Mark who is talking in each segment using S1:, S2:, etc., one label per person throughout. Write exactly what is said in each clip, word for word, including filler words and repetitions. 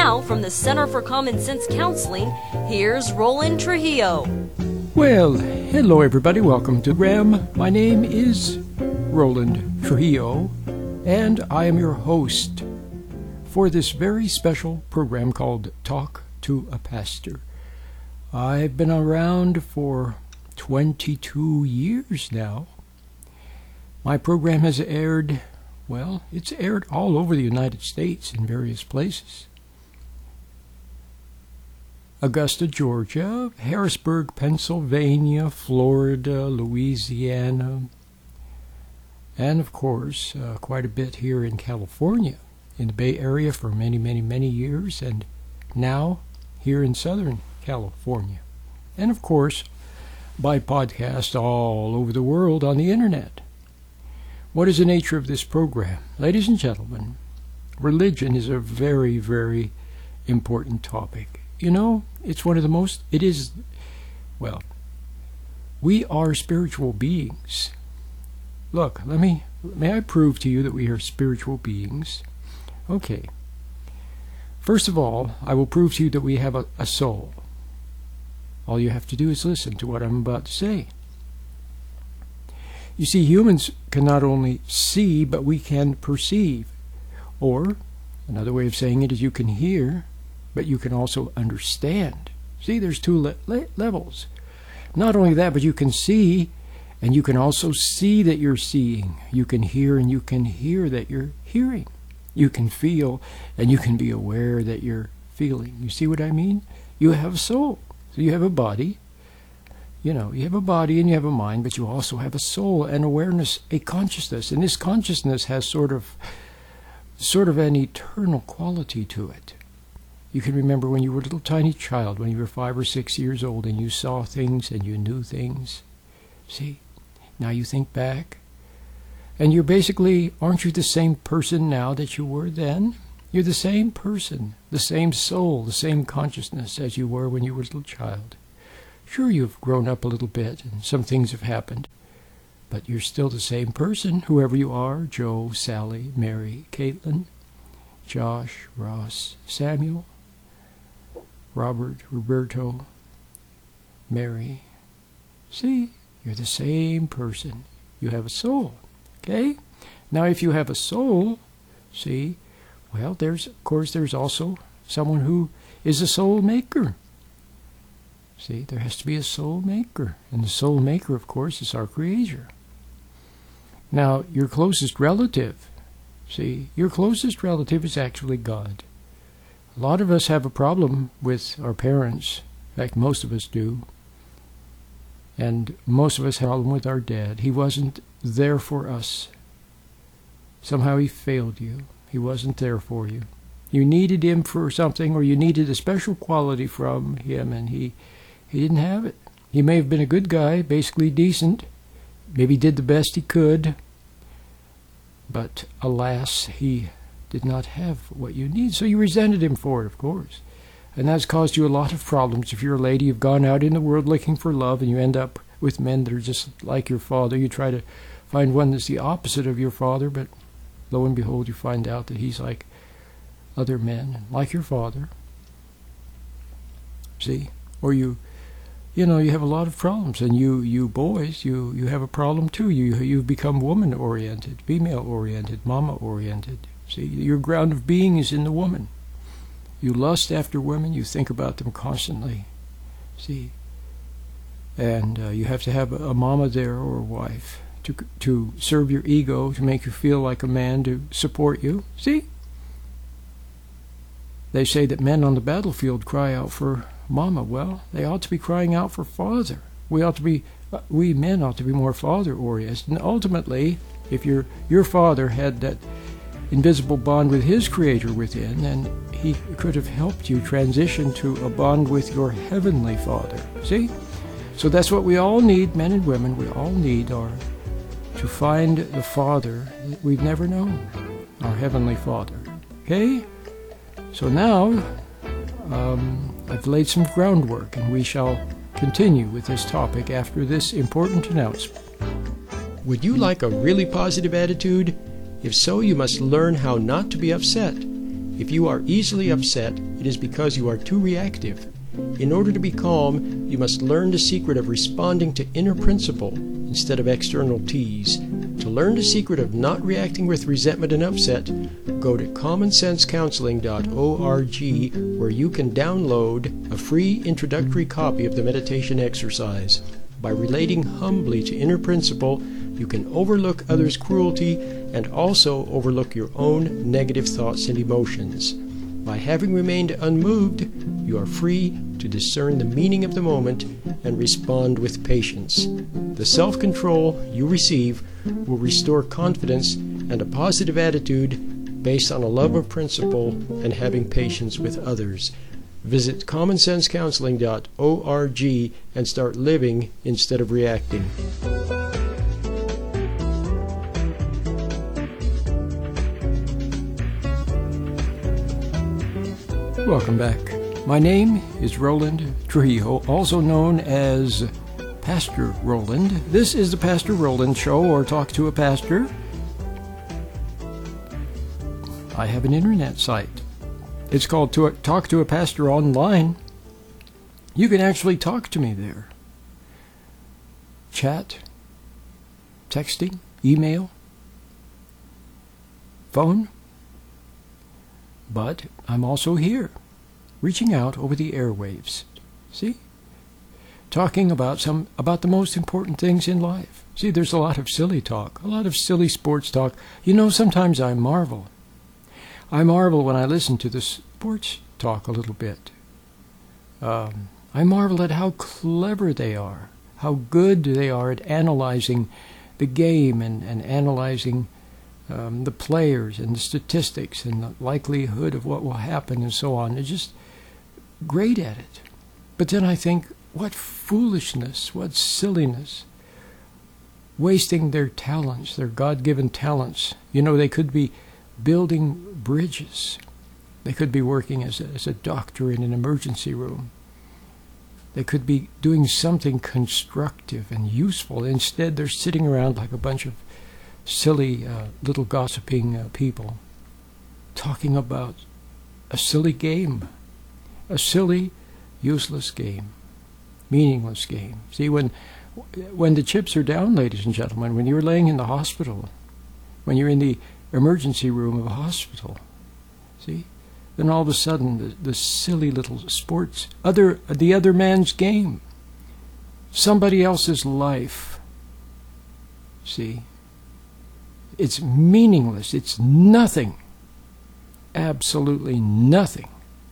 S1: now, from the Center for Common Sense Counseling, here's Roland Trujillo.
S2: Well, hello everybody, welcome to RAM. My name is Roland Trujillo, and I am your host for this very special program called Talk to a Pastor. I've been around for twenty-two years now. My program has aired, well, it's aired all over the United States in various places. Augusta, Georgia, Harrisburg, Pennsylvania, Florida, Louisiana, and of course, uh, quite a bit here in California, in the Bay Area for many, many, many years, and now here in Southern California. And of course, by podcast all over the world on the internet. What is the nature of this program? Ladies and gentlemen, religion is a very, very important topic. You know, it's one of the most, it is, well, we are spiritual beings. Look, let me, may I prove to you that we are spiritual beings? Okay. First of all, I will prove to you that we have a, a soul. All you have to do is listen to what I'm about to say. You see, humans can not only see, but we can perceive. Or, another way of saying it is you can hear, but you can also understand. See, there's two le le levels. Not only that, but you can see, and you can also see that you're seeing. You can hear, and you can hear that you're hearing. You can feel, and you can be aware that you're feeling. You see what I mean? You have a soul. So you have a body. You know, you have a body and you have a mind, but you also have a soul, an awareness, a consciousness. And this consciousness has sort of, sort of an eternal quality to it. You can remember when you were a little tiny child, when you were five or six years old, and you saw things and you knew things. See, now you think back, and you're basically, aren't you the same person now that you were then? You're the same person, the same soul, the same consciousness as you were when you were a little child. Sure, you've grown up a little bit, and some things have happened, but you're still the same person, whoever you are, Joe, Sally, Mary, Caitlin, Josh, Ross, Samuel, Robert, Roberto, Mary. See, you're the same person. You have a soul, okay? Now, if you have a soul, see, well, there's, of course, there's also someone who is a soul maker. See, there has to be a soul maker. And the soul maker, of course, is our Creator. Now, your closest relative, see, your closest relative is actually God. A lot of us have a problem with our parents. In fact, most of us do. And most of us have a problem with our dad. He wasn't there for us. Somehow he failed you. He wasn't there for you. You needed him for something, or you needed a special quality from him, and he... He didn't have it. He may have been a good guy, basically decent, maybe did the best he could, but alas, he did not have what you need. So you resented him for it, of course. And that's caused you a lot of problems. If you're a lady, you've gone out in the world looking for love, and you end up with men that are just like your father. You try to find one that's the opposite of your father, but lo and behold, you find out that he's like other men, like your father. See? Or you... You know, you have a lot of problems, and you, you boys, you, you have a problem too. You, you've become woman-oriented, female-oriented, mama-oriented. See, your ground of being is in the woman. You lust after women, you think about them constantly. See, and uh, you have to have a, a mama there or a wife to, to serve your ego, to make you feel like a man, to support you. See? They say that men on the battlefield cry out for mama. Well, they ought to be crying out for father. We ought to be, uh, we men ought to be more father-oriented. And ultimately, if your your father had that invisible bond with his Creator within, then he could have helped you transition to a bond with your heavenly Father. See? So that's what we all need, men and women. We all need our to find the Father that we've never known, our heavenly Father. Okay? So now, um, I've laid some groundwork, and we shall continue with this topic after this important announcement. Would you like a really positive attitude? If so, you must learn how not to be upset. If you are easily upset, it is because you are too reactive. In order to be calm, you must learn the secret of responding to inner principle instead of external tease. To learn the secret of not reacting with resentment and upset, go to common sense counseling dot org, where you can download a free introductory copy of the meditation exercise. By relating humbly to inner principle, you can overlook others' cruelty and also overlook your own negative thoughts and emotions. By having remained unmoved, you are free to discern the meaning of the moment and respond with patience. The self-control you receive will restore confidence and a positive attitude based on a love of principle and having patience with others. Visit common sense counseling dot org and start living instead of reacting. Welcome back. My name is Roland Trujillo, also known as Pastor Roland. This is the Pastor Roland Show, or Talk to a Pastor. I have an internet site. It's called to Talk to a Pastor Online. You can actually talk to me there. Chat, texting, email, phone. But I'm also here, reaching out over the airwaves. See? Talking about some about the most important things in life. See, there's a lot of silly talk, a lot of silly sports talk. You know, sometimes I marvel. I marvel when I listen to the sports talk a little bit. Um, I marvel at how clever they are, how good they are at analyzing the game and, and analyzing Um, the players and the statistics and the likelihood of what will happen and so on. They're just great at it. But then I think, what foolishness, what silliness, wasting their talents, their God-given talents. You know, they could be building bridges. They could be working as a, as a doctor in an emergency room. They could be doing something constructive and useful. Instead, they're sitting around like a bunch of silly uh, little gossiping uh, people talking about a silly game, a silly, useless game, meaningless game. See, when when the chips are down, ladies and gentlemen, when you're laying in the hospital, when you're in the emergency room of a hospital, see, then all of a sudden the, the silly little sports, other the other man's game, somebody else's life, see, it's meaningless. It's nothing. Absolutely nothing.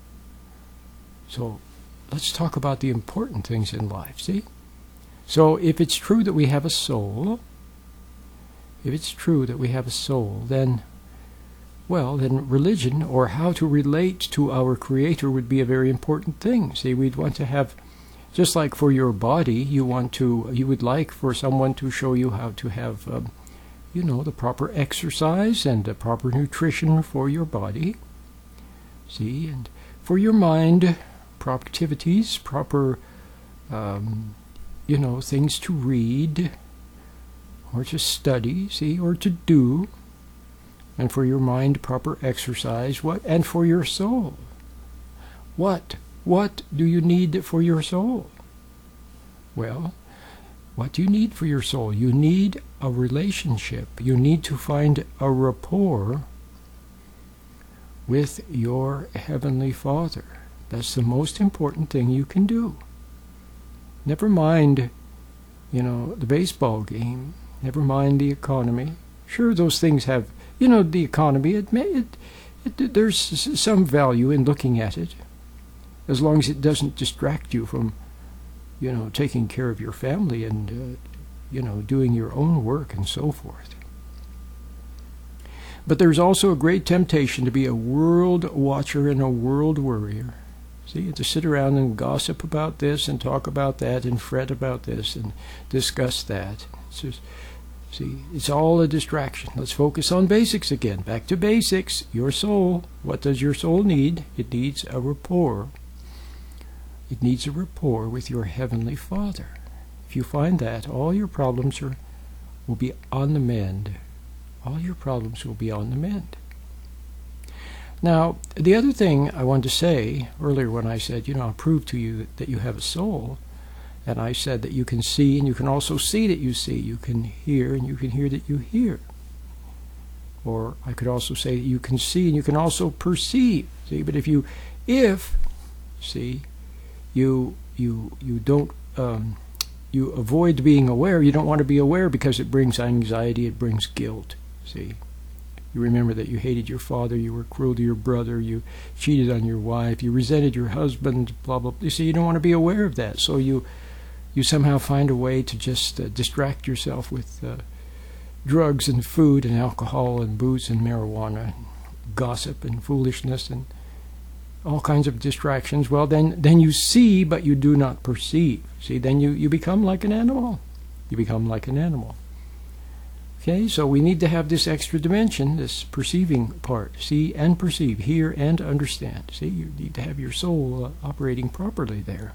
S2: So let's talk about the important things in life, see? So if it's true that we have a soul, if it's true that we have a soul, then, well, then religion, or how to relate to our Creator, would be a very important thing. See, we'd want to have, just like for your body, you want to, you would like for someone to show you how to have um, you know, the proper exercise and the proper nutrition for your body. See, and for your mind, proper activities, proper, um, you know, things to read or to study, see, or to do. And for your mind, proper exercise. What? And for your soul. What? What do you need for your soul? Well, what do you need for your soul? You need a relationship. You need to find a rapport with your Heavenly Father. That's the most important thing you can do. Never mind, you know, the baseball game. Never mind the economy. Sure, those things have, you know, the economy, it, may, it, it, there's some value in looking at it, as long as it doesn't distract you from, you know, taking care of your family and, uh, you know, doing your own work and so forth. But there's also a great temptation to be a world watcher and a world worrier. See, to sit around and gossip about this and talk about that and fret about this and discuss that. It's just, see, it's all a distraction. Let's focus on basics again. Back to basics. Your soul. What does your soul need? It needs a rapport. It needs a rapport with your Heavenly Father. If you find that, all your problems are will be on the mend. All your problems will be on the mend. Now, the other thing I wanted to say earlier when I said, you know, I'll prove to you that, that you have a soul, and I said that you can see and you can also see that you see. You can hear and you can hear that you hear. Or I could also say that you can see and you can also perceive. See, but if you, if, see, you you you don't um, you avoid being aware. You don't want to be aware because it brings anxiety. It brings guilt. See, you remember that you hated your father. You were cruel to your brother. You cheated on your wife. You resented your husband. Blah blah. You see, you don't want to be aware of that. So you you somehow find a way to just uh, distract yourself with uh, drugs and food and alcohol and booze and marijuana, and gossip and foolishness and all kinds of distractions. Well, then then you see, but you do not perceive. See, then you, you become like an animal. You become like an animal. Okay, so we need to have this extra dimension, this perceiving part. See and perceive, hear and understand. See, you need to have your soul uh, operating properly there.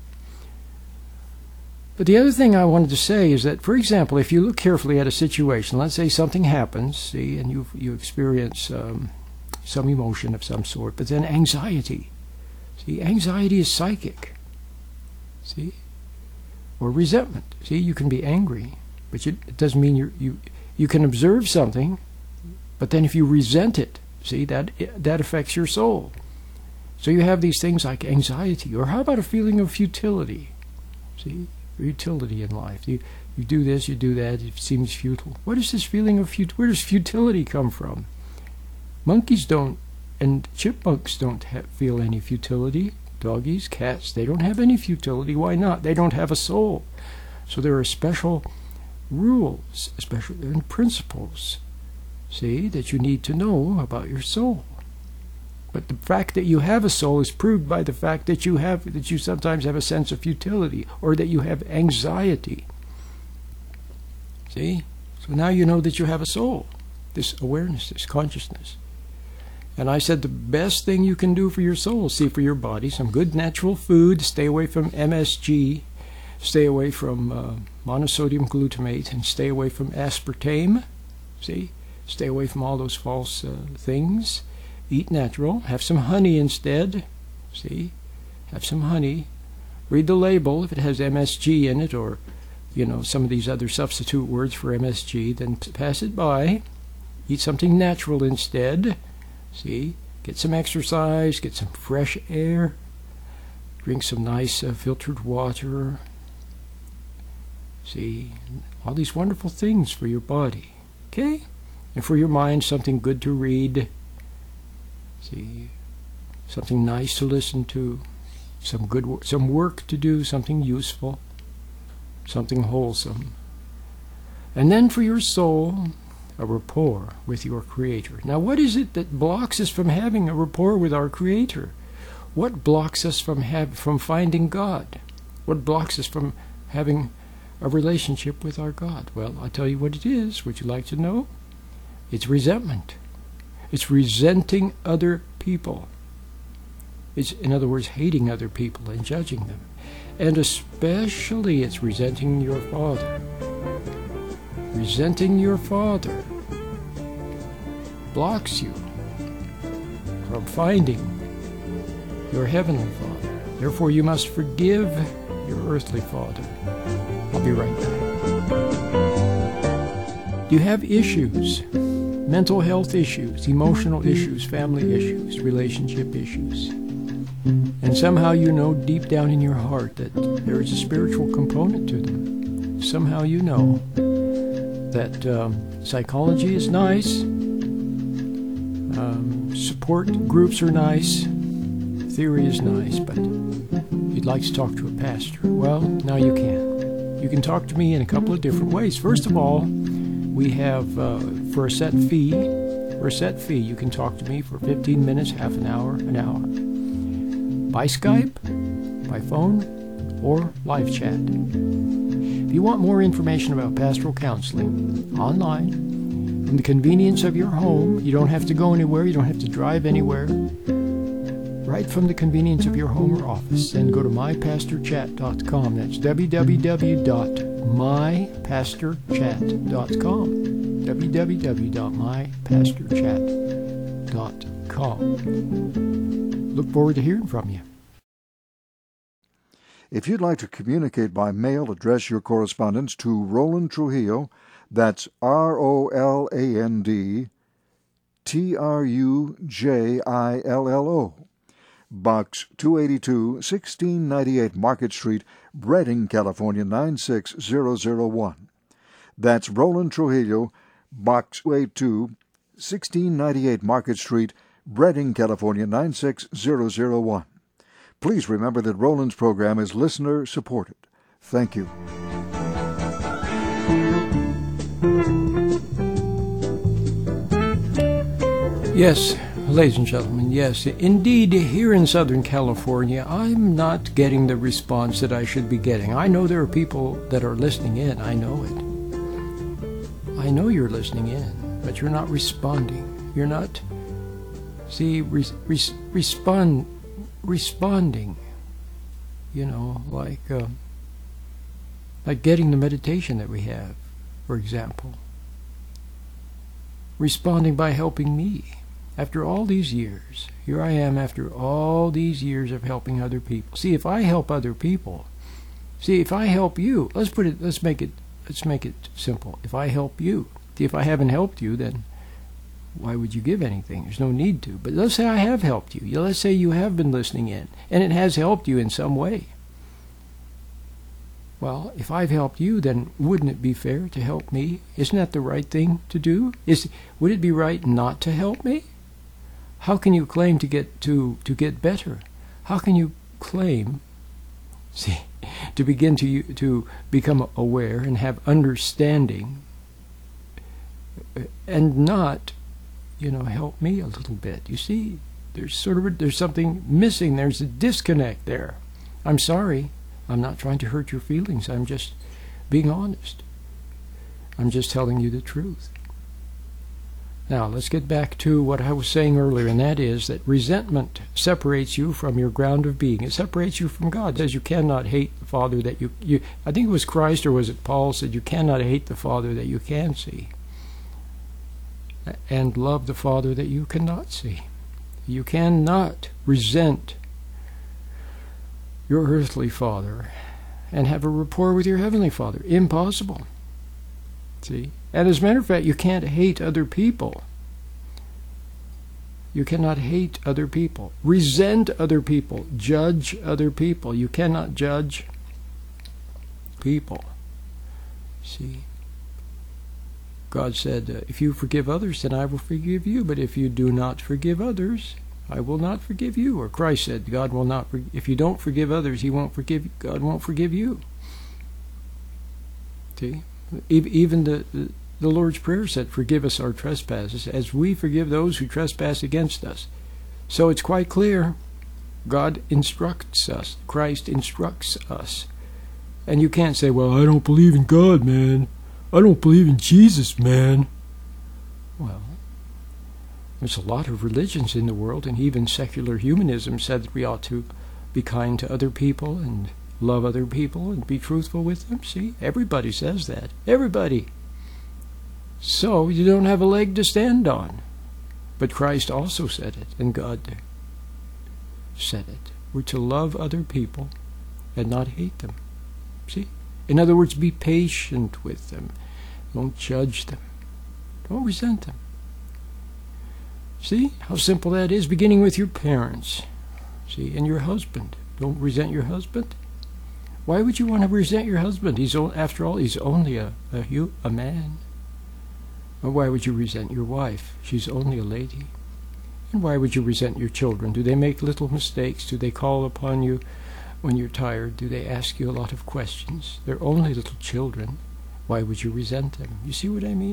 S2: But the other thing I wanted to say is that, for example, if you look carefully at a situation, let's say something happens, see, and you you experience um, some emotion of some sort, but then anxiety. See, anxiety is psychic. See, or resentment. See, you can be angry, but you, it doesn't mean you you you can observe something, but then if you resent it, see, that that affects your soul. So you have these things like anxiety, or how about a feeling of futility? See. Utility in life. You you do this, you do that, it seems futile. What is this feeling of futility? Where does futility come from? Monkeys don't, and chipmunks don't ha feel any futility. Doggies, cats, they don't have any futility. Why not? They don't have a soul. So there are special rules, special and principles, see, that you need to know about your soul. But the fact that you have a soul is proved by the fact that you have that you sometimes have a sense of futility, or that you have anxiety. See? So now you know that you have a soul, this awareness, this consciousness. And I said the best thing you can do for your soul, see, for your body, some good natural food, stay away from M S G, stay away from uh, monosodium glutamate, and stay away from aspartame. See? Stay away from all those false uh, things. Eat natural. Have some honey instead. See? Have some honey. Read the label. If it has M S G in it, or, you know, some of these other substitute words for M S G, then pass it by. Eat something natural instead. See? Get some exercise. Get some fresh air. Drink some nice uh, filtered water. See? All these wonderful things for your body. Okay? And for your mind, something good to read. See, something nice to listen to, some good, wo some work to do, something useful, something wholesome. And then for your soul, a rapport with your Creator. Now, what is it that blocks us from having a rapport with our Creator? What blocks us from have from finding God? What blocks us from having a relationship with our God? Well, I'll tell you what it is. Would you like to know? It's resentment. It's resenting other people. It's, in other words, hating other people and judging them. And especially it's resenting your Father. Resenting your Father blocks you from finding your Heavenly Father. Therefore, you must forgive your earthly father. I'll be right back. Do you have issues? Mental health issues, emotional issues, family issues, relationship issues. And somehow you know deep down in your heart that there is a spiritual component to them. Somehow you know that um, psychology is nice, um, support groups are nice, theory is nice, but you'd like to talk to a pastor. Well, now you can. You can talk to me in a couple of different ways. First of all, we have, uh, for a set fee, for a set fee, you can talk to me for fifteen minutes, half an hour, an hour. By Skype, by phone, or live chat. If you want more information about pastoral counseling, online, from the convenience of your home, you don't have to go anywhere, you don't have to drive anywhere, right from the convenience of your home or office, then go to my pastor chat dot com. That's w w w dot my pastor chat dot com. w w w dot my pastor chat dot com. Look forward to hearing from you.
S3: If you'd like to communicate by mail, address your correspondence to Roland Trujillo. That's R O L A N D T R U J I L L O. Box two eighty-two, sixteen ninety-eight Market Street, Redding, California, nine six zero zero one. That's Roland Trujillo, Box two eighty-two, sixteen ninety-eight Market Street, Redding, California, nine six zero zero one. Please remember that Roland's program is listener-supported. Thank you.
S2: Yes, ladies and gentlemen, yes, indeed, here in Southern California, I'm not getting the response that I should be getting. I know there are people that are listening in. I know it. I know you're listening in, but you're not responding. You're not, see, re- re- respond, responding, you know, like, uh, like getting the meditation that we have, for example. Responding by helping me. After all these years, here I am after all these years of helping other people. See, if I help other people, see, if I help you, let's put it, let's make it, let's make it simple. If I help you, see, if I haven't helped you, then why would you give anything? There's no need to. But let's say I have helped you. Let's say you have been listening in, and it has helped you in some way. Well, if I've helped you, then wouldn't it be fair to help me? Isn't that the right thing to do? Is would it be right not to help me? How can you claim to get to, to get better? How can you claim, see, to begin to to become aware and have understanding, and not, you know, help me a little bit? You see, there's sort of a, there's something missing. There's a disconnect there. I'm sorry. I'm not trying to hurt your feelings. I'm just being honest. I'm just telling you the truth. Now, let's get back to what I was saying earlier, and that is that resentment separates you from your ground of being. It separates you from God. It says you cannot hate the Father that you, you... I think it was Christ, or was it Paul, said you cannot hate the Father that you can see, and love the Father that you cannot see. You cannot resent your earthly father and have a rapport with your heavenly Father. Impossible. See? And as a matter of fact, you can't hate other people. You cannot hate other people. Resent other people. Judge other people. You cannot judge people. See? God said, uh, if you forgive others, then I will forgive you. But if you do not forgive others, I will not forgive you. Or Christ said, God will not, for- if you don't forgive others, He won't forgive, God won't forgive you. See? Even the, the Lord's Prayer said, forgive us our trespasses as we forgive those who trespass against us. So it's quite clear. God instructs us. Christ instructs us. And you can't say, well, I don't believe in God, man. I don't believe in Jesus, man. Well, there's a lot of religions in the world, and even secular humanism said that we ought to be kind to other people and love other people and be truthful with them. See, everybody says that. Everybody. So you don't have a leg to stand on. But Christ also said it, and God said it. We're to love other people and not hate them. See? In other words, be patient with them. Don't judge them. Don't resent them. See how simple that is? Beginning with your parents. See, and your husband. Don't resent your husband. Why would you want to resent your husband? He's after all, he's only a a, a man. Or why would you resent your wife? She's only a lady. And why would you resent your children? Do they make little mistakes? Do they call upon you when you're tired? Do they ask you a lot of questions? They're only little children. Why would you resent them? You see what I mean?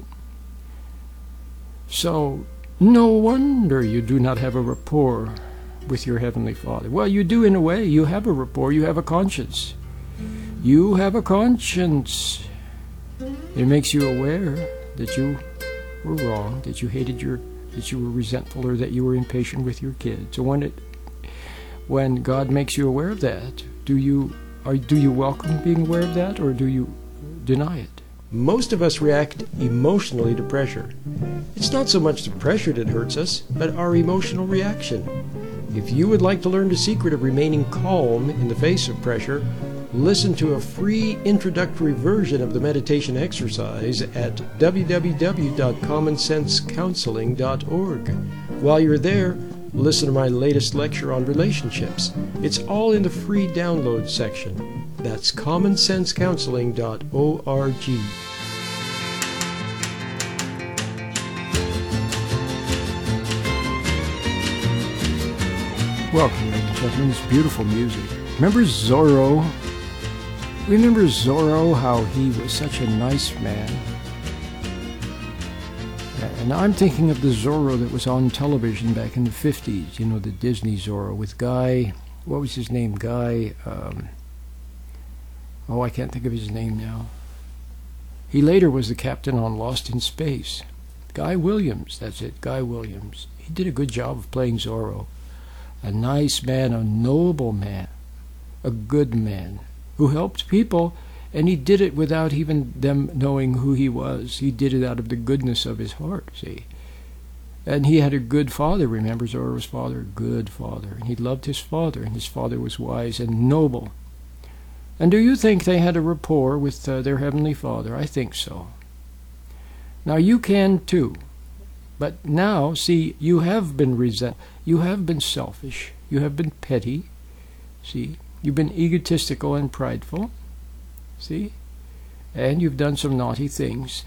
S2: So, no wonder you do not have a rapport with your Heavenly Father. Well, you do in a way. You have a rapport. You have a conscience. You have a conscience. It makes you aware that you were wrong, that you hated your, that you were resentful, or that you were impatient with your kids. So when it, when God makes you aware of that, do you, are, do you welcome being aware of that, or do you deny it? Most of us react emotionally to pressure. It's not so much the pressure that hurts us, but our emotional reaction. If you would like to learn the secret of remaining calm in the face of pressure, listen to a free introductory version of the meditation exercise at w w w dot common sense counseling dot org. While you're there, listen to my latest lecture on relationships. It's all in the free download section. That's common sense counseling dot org. Welcome, ladies and gentlemen. It's beautiful music. Remember Zorro? Remember Zorro, how he was such a nice man? And I'm thinking of the Zorro that was on television back in the fifties, you know, the Disney Zorro with Guy, what was his name? Guy, um, oh, I can't think of his name now. He later was the captain on Lost in Space. Guy Williams, that's it, Guy Williams. He did a good job of playing Zorro. A nice man, a noble man, a good man, who helped people, and he did it without even them knowing who he was. He did it out of the goodness of his heart, see. And he had a good father, remember Zorro's father? Good father. And he loved his father, and his father was wise and noble. And do you think they had a rapport with uh, their Heavenly Father? I think so. Now you can too. But now, see, you have been resentful. You have been selfish. You have been petty. See, you've been egotistical and prideful. See? And you've done some naughty things.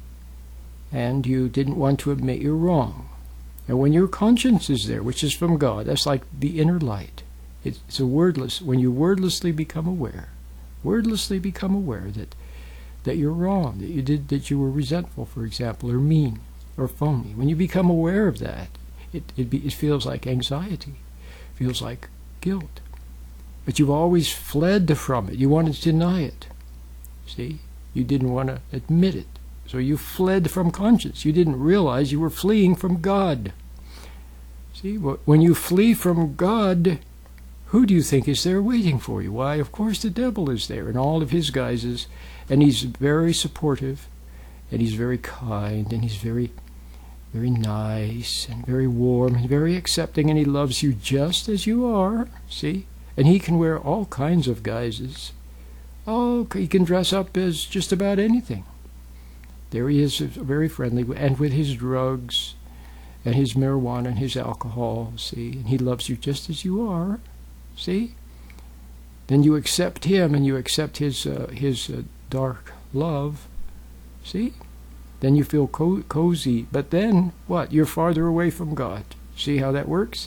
S2: And you didn't want to admit you're wrong. And when your conscience is there, which is from God, that's like the inner light. It's a wordless, when you wordlessly become aware, wordlessly become aware that, that you're wrong, that you did, that you were resentful, for example, or mean, or phony. When you become aware of that, it, it, be, it feels like anxiety, feels like guilt. But you've always fled from it. You wanted to deny it. See? You didn't want to admit it. So you fled from conscience. You didn't realize you were fleeing from God. See? When you flee from God, who do you think is there waiting for you? Why, of course the devil is there in all of his guises. And he's very supportive. And he's very kind. And he's very, very nice. And very warm. And very accepting. And he loves you just as you are. See? And he can wear all kinds of guises. Oh, he can dress up as just about anything. There he is, very friendly, and with his drugs, and his marijuana, and his alcohol, see? And he loves you just as you are, see? Then you accept him, and you accept his, uh, his uh, dark love, see? Then you feel co cozy, but then, what? You're farther away from God. See how that works?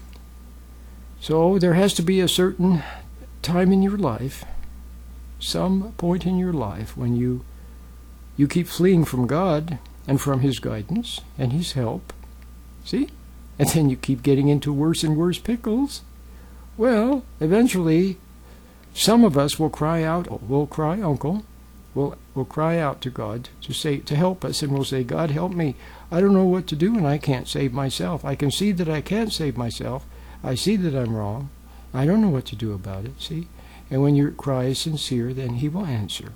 S2: So there has to be a certain time in your life, some point in your life when you you keep fleeing from God and from his guidance and his help. See? And then you keep getting into worse and worse pickles. Well, eventually some of us will cry out, will cry, uncle, will will cry out to God to say to help us, and we'll say, God, help me. I don't know what to do, and I can't save myself. I can see that I can't save myself. I see that I'm wrong. I don't know what to do about it, see? And when your cry is sincere, then he will answer.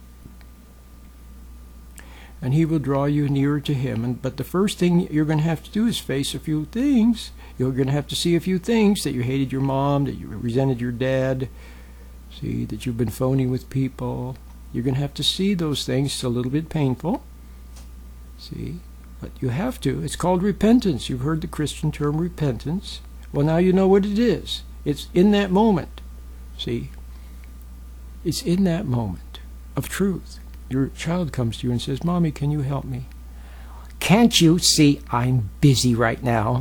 S2: And he will draw you nearer to him. And, but the first thing you're going to have to do is face a few things. You're going to have to see a few things, that you hated your mom, that you resented your dad, see, that you've been phony with people. You're going to have to see those things. It's a little bit painful, see? But you have to. It's called repentance. You've heard the Christian term repentance. Well, now you know what it is. It's in that moment, see? It's in that moment of truth. Your child comes to you and says, Mommy, can you help me? Can't you see I'm busy right now?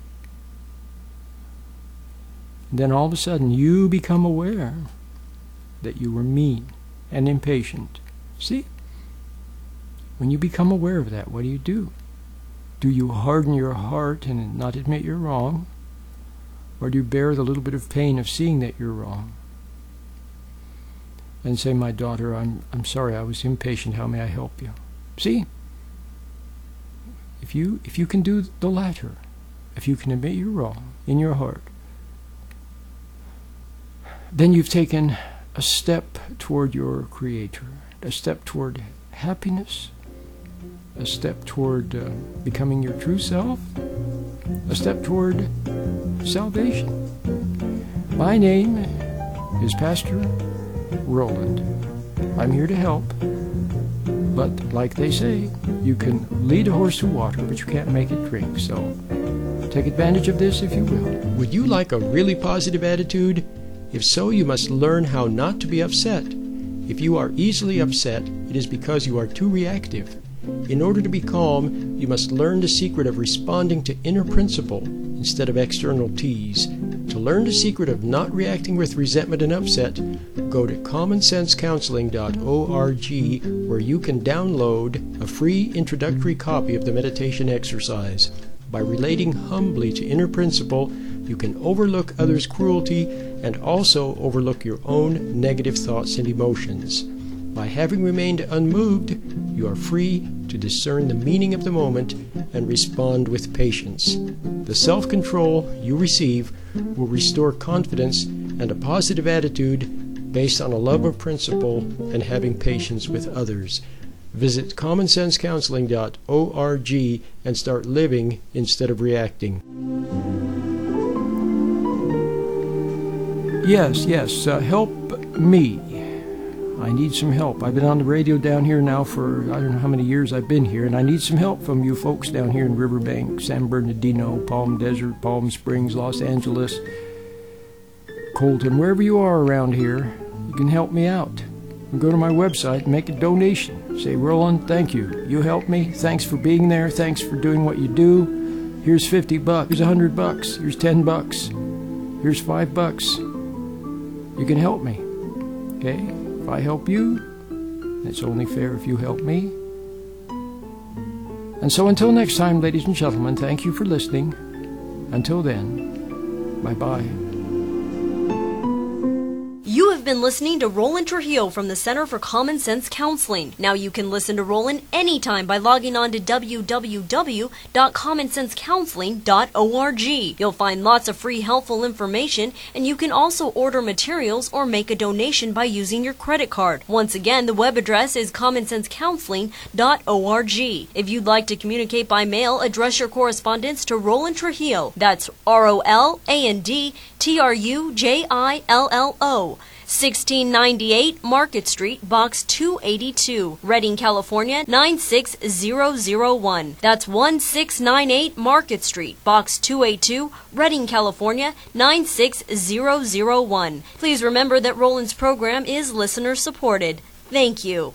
S2: And then all of a sudden you become aware that you were mean and impatient. See? When you become aware of that, what do you do? Do you harden your heart and not admit you're wrong? Or do you bear the little bit of pain of seeing that you're wrong? And say, my daughter, I'm I'm sorry, I was impatient. How may I help you? See? If you if you can do the latter, if you can admit you're wrong in your heart, then you've taken a step toward your Creator, a step toward happiness, a step toward uh, becoming your true self, a step toward salvation. My name is Pastor Roland. I'm here to help, but like they say, you can lead a horse to water, but you can't make it drink, so take advantage of this if you will.
S4: Would you like a really positive attitude? If so, you must learn how not to be upset. If you are easily upset, it is because you are too reactive. In order to be calm, you must learn the secret of responding to inner principle instead of external tease. To learn the secret of not reacting with resentment and upset, go to common sense counseling dot org, where you can download a free introductory copy of the meditation exercise. By relating humbly to inner principle, you can overlook others' cruelty and also overlook your own negative thoughts and emotions. By having remained unmoved, you are free to discern the meaning of the moment and respond with patience. The self-control you receive will restore confidence and a positive attitude based on a love of principle and having patience with others. Visit common sense counseling dot org and start living instead of reacting.
S2: Yes, yes, uh, help me. I need some help. I've been on the radio down here now for, I don't know how many years I've been here, and I need some help from you folks down here in Riverbank, San Bernardino, Palm Desert, Palm Springs, Los Angeles, Colton, wherever you are around here. You can help me out. You go to my website and make a donation. Say, Roland, thank you. You helped me. Thanks for being there. Thanks for doing what you do. Here's fifty bucks. Here's a hundred bucks. Here's ten bucks. Here's five bucks. You can help me. Okay? If I help you, it's only fair if you help me. And so until next time, ladies and gentlemen, thank you for listening. Until then, bye-bye.
S1: You have been listening to Roland Trujillo from the Center for Common Sense Counseling. Now you can listen to Roland anytime by logging on to w w w dot common sense counseling dot org. You'll find lots of free helpful information, and you can also order materials or make a donation by using your credit card. Once again, the web address is common sense counseling dot org. If you'd like to communicate by mail, address your correspondence to Roland Trujillo. That's R O L A N D T R U J I L L O. sixteen ninety-eight Market Street, Box two eighty-two, Redding, California nine six zero zero one. That's one six nine eight Market Street, Box two eighty-two, Redding, California nine six zero zero one. Please remember that Roland's program is listener supported. Thank you.